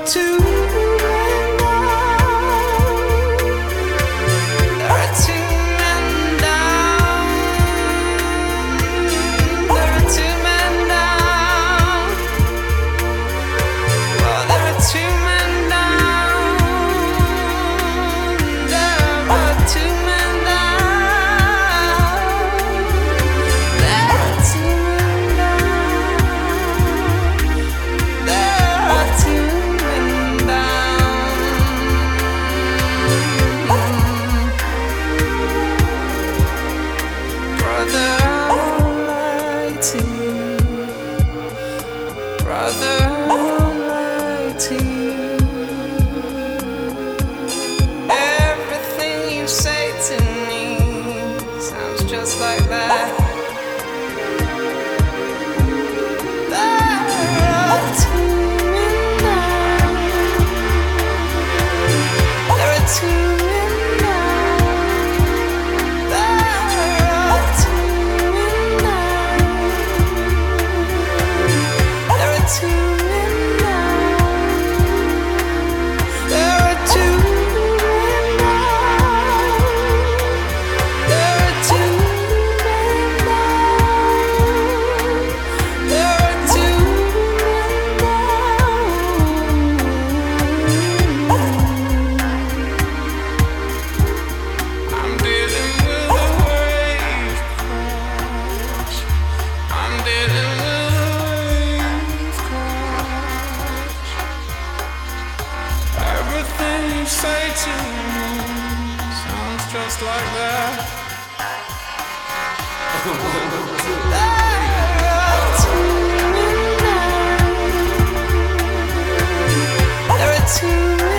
two men down. There are two men down. There are two men down. Well, there are two men down. There are two men down. There are two men down. There are two men down. Brother, I'll lie to you. Brother, I'll lie to you. Everything you say to me sounds just like that. There are two men down. There are two men down. There are two men down. There are two men down. There are two men down. There are two men down. There are two men down. I'm dealing with a wave crash. I'm dealing with a wave crash. Everything you say to me sounds just like that. There are two men down. There are two men